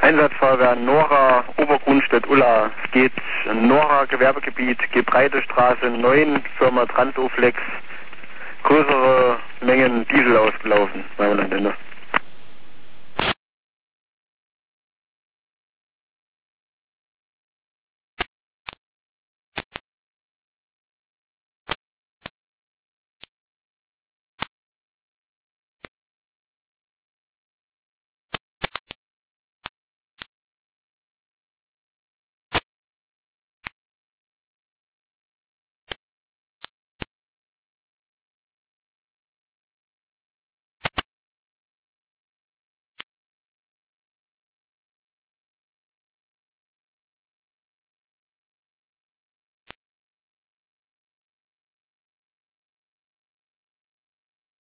Einsatzfeuerwehr Nora, Obergrunstedt-Ulla. Es geht Nora, Gewerbegebiet, Gebreitestraße 9, Firma Transoflex. Größere Mengen Diesel ausgelaufen, meine Landende.